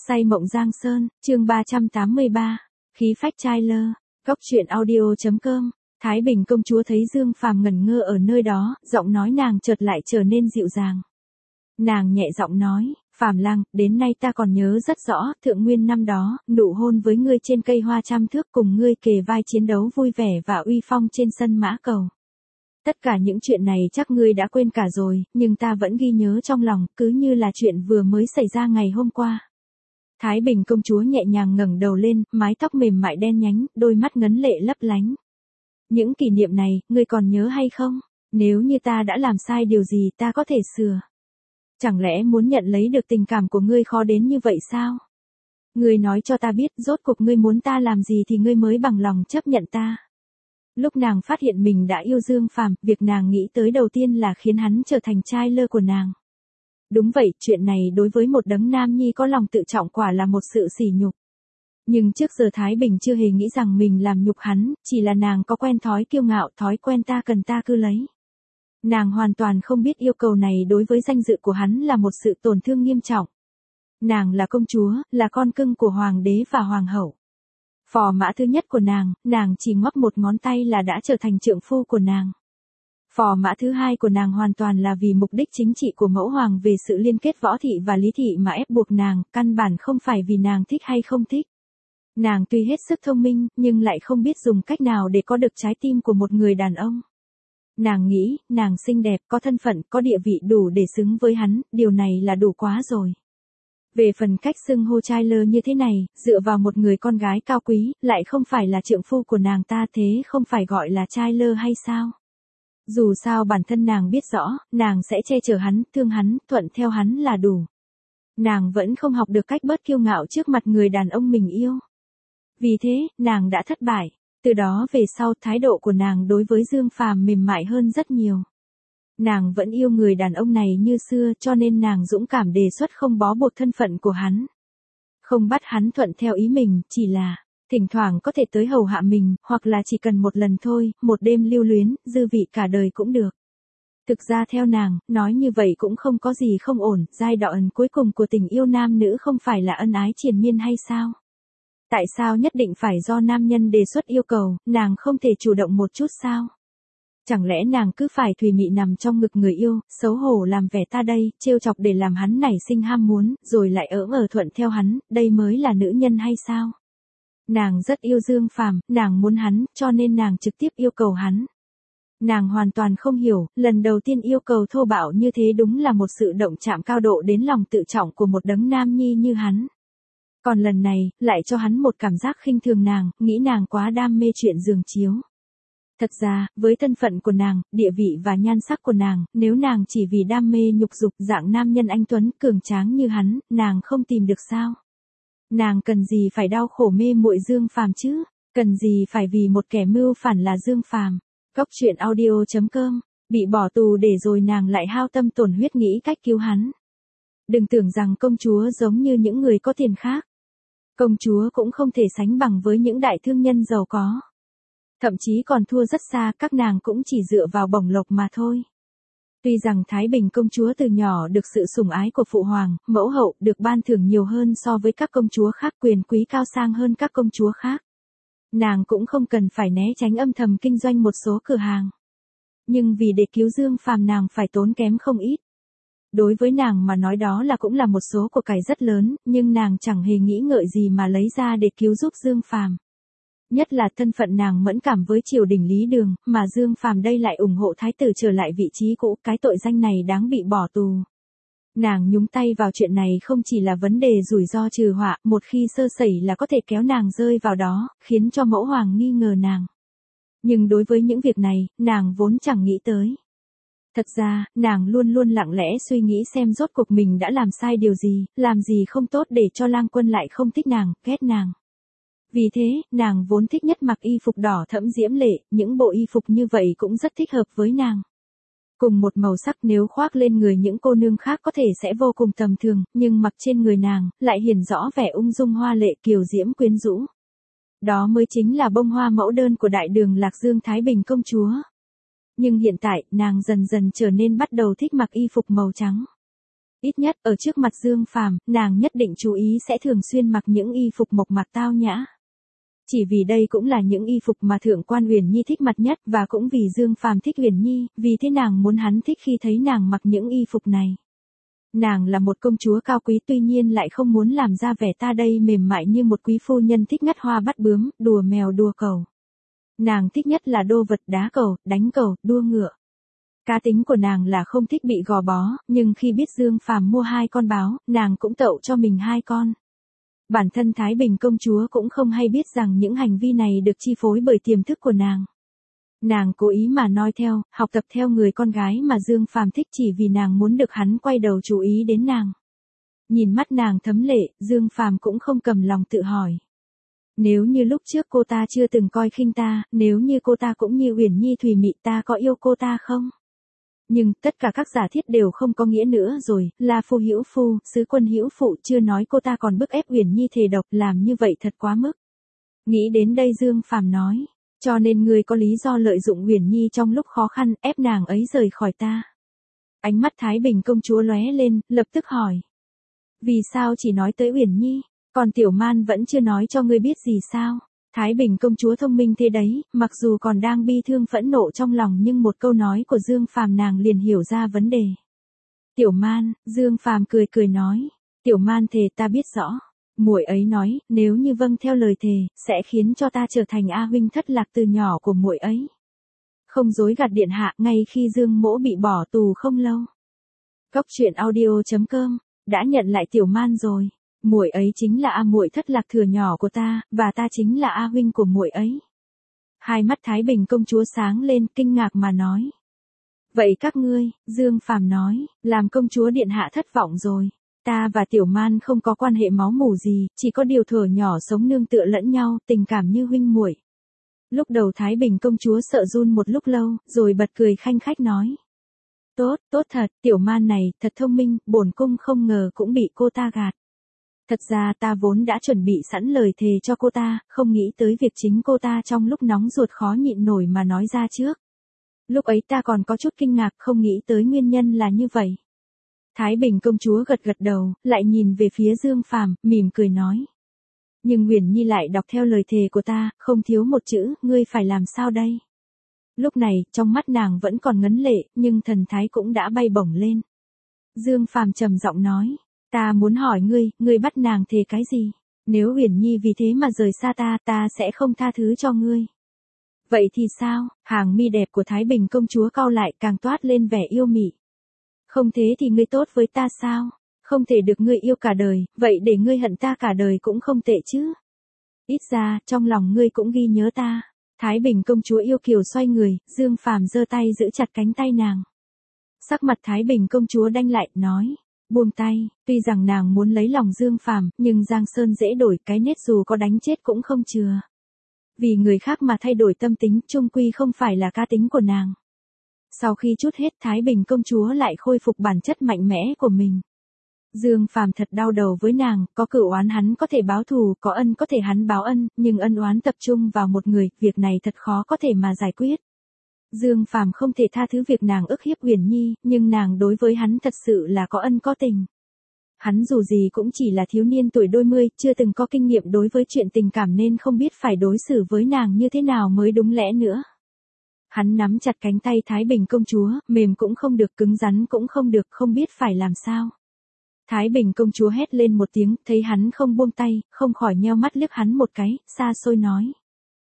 Say mộng Giang Sơn, chương 383, khí phách trai lơ, Cốc truyện audio.com. Thái Bình công chúa thấy Dương Phàm ngẩn ngơ ở nơi đó, giọng nói nàng chợt lại trở nên dịu dàng. Nàng nhẹ giọng nói, Phàm lang, đến nay ta còn nhớ rất rõ, thượng nguyên năm đó, nụ hôn với ngươi trên cây hoa trăm thước cùng ngươi kề vai chiến đấu vui vẻ và uy phong trên sân mã cầu. Tất cả những chuyện này chắc ngươi đã quên cả rồi, nhưng ta vẫn ghi nhớ trong lòng, cứ như là chuyện vừa mới xảy ra ngày hôm qua. Thái Bình công chúa nhẹ nhàng ngẩng đầu lên, mái tóc mềm mại đen nhánh, đôi mắt ngấn lệ lấp lánh. Những kỷ niệm này, ngươi còn nhớ hay không? Nếu như ta đã làm sai điều gì ta có thể sửa. Chẳng lẽ muốn nhận lấy được tình cảm của ngươi khó đến như vậy sao? Ngươi nói cho ta biết rốt cuộc ngươi muốn ta làm gì thì ngươi mới bằng lòng chấp nhận ta. Lúc nàng phát hiện mình đã yêu Dương Phàm, việc nàng nghĩ tới đầu tiên là khiến hắn trở thành trai lơ của nàng. Đúng vậy, chuyện này đối với một đấng nam nhi có lòng tự trọng quả là một sự sỉ nhục. Nhưng trước giờ Thái Bình chưa hề nghĩ rằng mình làm nhục hắn, chỉ là nàng có quen thói kiêu ngạo, thói quen ta cần ta cứ lấy. Nàng hoàn toàn không biết yêu cầu này đối với danh dự của hắn là một sự tổn thương nghiêm trọng. Nàng là công chúa, là con cưng của hoàng đế và hoàng hậu. Phò mã thứ nhất của nàng chỉ ngoắc một ngón tay là đã trở thành trượng phu của nàng. Phò mã thứ hai của nàng hoàn toàn là vì mục đích chính trị của mẫu hoàng về sự liên kết võ thị và lý thị mà ép buộc nàng, căn bản không phải vì nàng thích hay không thích. Nàng tuy hết sức thông minh, nhưng lại không biết dùng cách nào để có được trái tim của một người đàn ông. Nàng nghĩ, nàng xinh đẹp, có thân phận, có địa vị đủ để xứng với hắn, điều này là đủ quá rồi. Về phần cách xưng hô trai lơ như thế này, dựa vào một người con gái cao quý, lại không phải là trượng phu của nàng ta thế không phải gọi là trai lơ hay sao? Dù sao bản thân nàng biết rõ, nàng sẽ che chở hắn, thương hắn, thuận theo hắn là đủ. Nàng vẫn không học được cách bớt kiêu ngạo trước mặt người đàn ông mình yêu. Vì thế, nàng đã thất bại. Từ đó về sau thái độ của nàng đối với Dương Phàm mềm mại hơn rất nhiều. Nàng vẫn yêu người đàn ông này như xưa cho nên nàng dũng cảm đề xuất không bó buộc thân phận của hắn. Không bắt hắn thuận theo ý mình, chỉ là thỉnh thoảng có thể tới hầu hạ mình, hoặc là chỉ cần một lần thôi, một đêm lưu luyến, dư vị cả đời cũng được. Thực ra theo nàng, nói như vậy cũng không có gì không ổn, giai đoạn cuối cùng của tình yêu nam nữ không phải là ân ái triền miên hay sao? Tại sao nhất định phải do nam nhân đề xuất yêu cầu, nàng không thể chủ động một chút sao? Chẳng lẽ nàng cứ phải thùy mị nằm trong ngực người yêu, xấu hổ làm vẻ ta đây, trêu chọc để làm hắn nảy sinh ham muốn, rồi lại thuận theo hắn, đây mới là nữ nhân hay sao? Nàng rất yêu Dương Phàm, nàng muốn hắn, cho nên nàng trực tiếp yêu cầu hắn. Nàng hoàn toàn không hiểu, lần đầu tiên yêu cầu thô bạo như thế đúng là một sự động chạm cao độ đến lòng tự trọng của một đấng nam nhi như hắn. Còn lần này, lại cho hắn một cảm giác khinh thường nàng, nghĩ nàng quá đam mê chuyện giường chiếu. Thật ra, với thân phận của nàng, địa vị và nhan sắc của nàng, nếu nàng chỉ vì đam mê nhục dục dạng nam nhân anh tuấn cường tráng như hắn, nàng không tìm được sao? Nàng cần gì phải đau khổ mê muội Dương Phàm chứ? Cần gì phải vì một kẻ mưu phản là Dương Phàm? Cốc truyện audio.com. Bị bỏ tù để rồi nàng lại hao tâm tổn huyết nghĩ cách cứu hắn. Đừng tưởng rằng công chúa giống như những người có tiền khác. Công chúa cũng không thể sánh bằng với những đại thương nhân giàu có. Thậm chí còn thua rất xa, các nàng cũng chỉ dựa vào bổng lộc mà thôi. Tuy rằng Thái Bình công chúa từ nhỏ được sự sủng ái của phụ hoàng, mẫu hậu, được ban thưởng nhiều hơn so với các công chúa khác, quyền quý cao sang hơn các công chúa khác. Nàng cũng không cần phải né tránh âm thầm kinh doanh một số cửa hàng. Nhưng vì để cứu Dương Phàm nàng phải tốn kém không ít. Đối với nàng mà nói đó là cũng là một số của cải rất lớn, nhưng nàng chẳng hề nghĩ ngợi gì mà lấy ra để cứu giúp Dương Phàm. Nhất là thân phận nàng mẫn cảm với triều đình Lý Đường, mà Dương Phàm đây lại ủng hộ thái tử trở lại vị trí cũ, cái tội danh này đáng bị bỏ tù. Nàng nhúng tay vào chuyện này không chỉ là vấn đề rủi ro trừ họa, một khi sơ sẩy là có thể kéo nàng rơi vào đó, khiến cho mẫu hoàng nghi ngờ nàng. Nhưng đối với những việc này, nàng vốn chẳng nghĩ tới. Thật ra, nàng luôn luôn lặng lẽ suy nghĩ xem rốt cuộc mình đã làm sai điều gì, làm gì không tốt để cho lang quân lại không thích nàng, ghét nàng. Vì thế, nàng vốn thích nhất mặc y phục đỏ thẫm diễm lệ, những bộ y phục như vậy cũng rất thích hợp với nàng. Cùng một màu sắc nếu khoác lên người những cô nương khác có thể sẽ vô cùng tầm thường, nhưng mặc trên người nàng, lại hiển rõ vẻ ung dung hoa lệ kiều diễm quyến rũ. Đó mới chính là bông hoa mẫu đơn của đại đường Lạc Dương Thái Bình công chúa. Nhưng hiện tại, nàng dần dần trở nên bắt đầu thích mặc y phục màu trắng. Ít nhất, ở trước mặt Dương Phàm, nàng nhất định chú ý sẽ thường xuyên mặc những y phục mộc mạc tao nhã. Chỉ vì đây cũng là những y phục mà Thượng quan Uyển Nhi thích mặc nhất, và cũng vì Dương Phàm thích Uyển Nhi, vì thế nàng muốn hắn thích khi thấy nàng mặc những y phục này. Nàng là một công chúa cao quý, tuy nhiên lại không muốn làm ra vẻ ta đây mềm mại như một quý phu nhân thích ngắt hoa bắt bướm, đùa mèo đùa cẩu. Nàng thích nhất là đô vật, đá cẩu, đánh cẩu, đua ngựa. Cá tính của nàng là không thích bị gò bó, nhưng khi biết Dương Phàm mua 2 con báo, nàng cũng tậu cho mình 2 con. Bản thân Thái Bình công chúa cũng không hay biết rằng những hành vi này được chi phối bởi tiềm thức của nàng. Nàng cố ý mà noi theo, học tập theo người con gái mà Dương Phàm thích chỉ vì nàng muốn được hắn quay đầu chú ý đến nàng. Nhìn mắt nàng thấm lệ, Dương Phàm cũng không cầm lòng tự hỏi. Nếu như lúc trước cô ta chưa từng coi khinh ta, nếu như cô ta cũng như Uyển Nhi thùy mị, ta có yêu cô ta không? Nhưng tất cả các giả thiết đều không có nghĩa nữa rồi, La Phu hữu phu, Sứ Quân hữu phụ, chưa nói cô ta còn bức ép Uyển Nhi thề độc, làm như vậy thật quá mức. Nghĩ đến đây Dương Phàm nói, cho nên ngươi có lý do lợi dụng Uyển Nhi trong lúc khó khăn, ép nàng ấy rời khỏi ta. Ánh mắt Thái Bình công chúa lóe lên, lập tức hỏi. Vì sao chỉ nói tới Uyển Nhi, còn Tiểu Man vẫn chưa nói cho ngươi biết gì sao? Thái Bình công chúa thông minh thế đấy, mặc dù còn đang bi thương phẫn nộ trong lòng nhưng một câu nói của Dương Phàm nàng liền hiểu ra vấn đề. Tiểu Man, Dương Phàm cười cười nói, Tiểu Man thề ta biết rõ. Muội ấy nói, nếu như vâng theo lời thề, sẽ khiến cho ta trở thành A huynh thất lạc từ nhỏ của muội ấy. Không dối gạt điện hạ, ngay khi Dương Mỗ bị bỏ tù không lâu. Cốc truyện audio.com đã nhận lại Tiểu Man rồi. Muội ấy chính là A muội thất lạc thừa nhỏ của ta, và ta chính là A huynh của muội ấy. Hai mắt Thái Bình công chúa sáng lên, kinh ngạc mà nói. Vậy các ngươi, Dương Phàm nói, làm công chúa điện hạ thất vọng rồi. Ta và Tiểu Man không có quan hệ máu mủ gì, chỉ có điều thuở nhỏ sống nương tựa lẫn nhau, tình cảm như huynh muội. Lúc đầu Thái Bình công chúa sợ run một lúc lâu, rồi bật cười khanh khách nói. Tốt, tốt thật, Tiểu Man này, thật thông minh, bổn cung không ngờ cũng bị cô ta gạt. Thật ra ta vốn đã chuẩn bị sẵn lời thề cho cô ta, không nghĩ tới việc chính cô ta trong lúc nóng ruột khó nhịn nổi mà nói ra trước. Lúc ấy ta còn có chút kinh ngạc, không nghĩ tới nguyên nhân là như vậy. Thái Bình công chúa gật gật đầu, lại nhìn về phía Dương Phàm, mỉm cười nói. Nhưng Uyển Nhi lại đọc theo lời thề của ta, không thiếu một chữ, ngươi phải làm sao đây? Lúc này, trong mắt nàng vẫn còn ngấn lệ, nhưng thần thái cũng đã bay bổng lên. Dương Phàm trầm giọng nói, ta muốn hỏi ngươi bắt nàng thề cái gì? Nếu Uyển Nhi vì thế mà rời xa ta, ta sẽ không tha thứ cho ngươi. Vậy thì sao? Hàng mi đẹp của Thái Bình công chúa cau lại, càng toát lên vẻ yêu mị. Không thế thì ngươi tốt với ta sao? Không thể được ngươi yêu cả đời, vậy để ngươi hận ta cả đời cũng không tệ chứ. Ít ra, trong lòng ngươi cũng ghi nhớ ta. Thái Bình công chúa yêu kiều xoay người, Dương Phàm giơ tay giữ chặt cánh tay nàng. Sắc mặt Thái Bình công chúa đanh lại, nói, buông tay, tuy rằng nàng muốn lấy lòng Dương Phàm, nhưng Giang Sơn dễ đổi, cái nết dù có đánh chết cũng không chừa. Vì người khác mà thay đổi tâm tính, chung quy không phải là cá tính của nàng. Sau khi trút hết, Thái Bình công chúa lại khôi phục bản chất mạnh mẽ của mình. Dương Phàm thật đau đầu với nàng, có cửu oán hắn có thể báo thù, có ân có thể hắn báo ân, nhưng ân oán tập trung vào một người, việc này thật khó có thể mà giải quyết. Dương Phàm không thể tha thứ việc nàng ức hiếp Uyển Nhi, nhưng nàng đối với hắn thật sự là có ân có tình. Hắn dù gì cũng chỉ là thiếu niên tuổi đôi mươi, chưa từng có kinh nghiệm đối với chuyện tình cảm nên không biết phải đối xử với nàng như thế nào mới đúng lẽ nữa. Hắn nắm chặt cánh tay Thái Bình công chúa, mềm cũng không được, cứng rắn cũng không được, không biết phải làm sao. Thái Bình công chúa hét lên một tiếng, thấy hắn không buông tay, không khỏi nheo mắt liếc hắn một cái, xa xôi nói.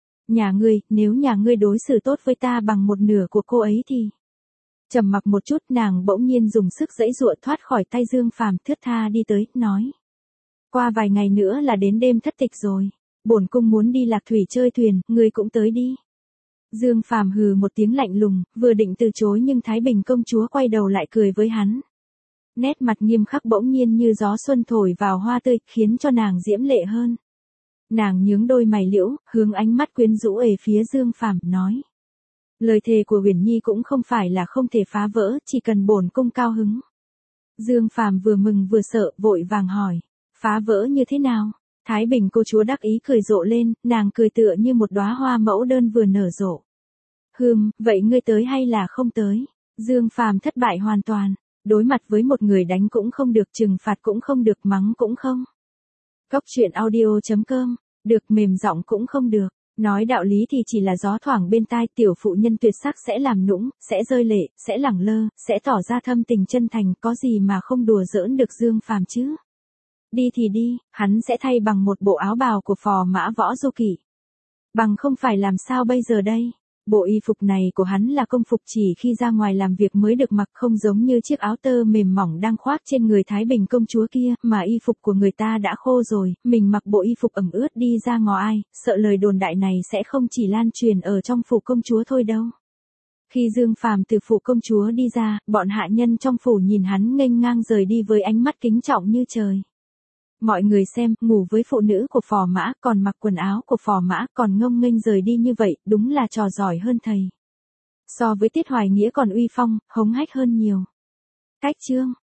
Nếu nhà ngươi đối xử tốt với ta bằng một nửa của cô ấy thì... Trầm mặc một chút, nàng bỗng nhiên dùng sức giãy giụa thoát khỏi tay Dương Phàm, thướt tha đi tới, nói. Qua vài ngày nữa là đến đêm thất tịch rồi. Bổn cung muốn đi Lạc Thủy chơi thuyền, ngươi cũng tới đi. Dương Phàm hừ một tiếng lạnh lùng, vừa định từ chối nhưng Thái Bình công chúa quay đầu lại cười với hắn. Nét mặt nghiêm khắc bỗng nhiên như gió xuân thổi vào hoa tươi, khiến cho nàng diễm lệ hơn. Nàng nhướng đôi mày liễu, hướng ánh mắt quyến rũ về phía Dương Phàm, nói. Lời thề của Uyển Nhi cũng không phải là không thể phá vỡ, chỉ cần bổn cung cao hứng. Dương Phàm vừa mừng vừa sợ, vội vàng hỏi. Phá vỡ như thế nào? Thái Bình cô chúa đắc ý cười rộ lên, nàng cười tựa như một đóa hoa mẫu đơn vừa nở rộ. Vậy ngươi tới hay là không tới? Dương Phàm thất bại hoàn toàn. Đối mặt với một người đánh cũng không được, trừng phạt cũng không được, mắng cũng không. Góc chuyện audio.com, được mềm giọng cũng không được. Nói đạo lý thì chỉ là gió thoảng bên tai, tiểu phụ nhân tuyệt sắc sẽ làm nũng, sẽ rơi lệ, sẽ lẳng lơ, sẽ tỏ ra thâm tình chân thành, có gì mà không đùa giỡn được Dương Phàm chứ. Đi thì đi, hắn sẽ thay bằng một bộ áo bào của phò mã Võ Du Kỵ. Bằng không phải làm sao bây giờ đây? Bộ y phục này của hắn là công phục chỉ khi ra ngoài làm việc mới được mặc, không giống như chiếc áo tơ mềm mỏng đang khoác trên người Thái Bình công chúa kia, mà y phục của người ta đã khô rồi, mình mặc bộ y phục ẩm ướt đi ra ngõ ai, sợ lời đồn đại này sẽ không chỉ lan truyền ở trong phủ công chúa thôi đâu. Khi Dương Phàm từ phủ công chúa đi ra, bọn hạ nhân trong phủ nhìn hắn nghênh ngang rời đi với ánh mắt kính trọng như trời. Mọi người xem, ngủ với phụ nữ của phò mã, còn mặc quần áo của phò mã, còn ngông nghênh rời đi như vậy, đúng là trò giỏi hơn thầy. So với Tiết Hoài Nghĩa còn uy phong, hống hách hơn nhiều. Cách chương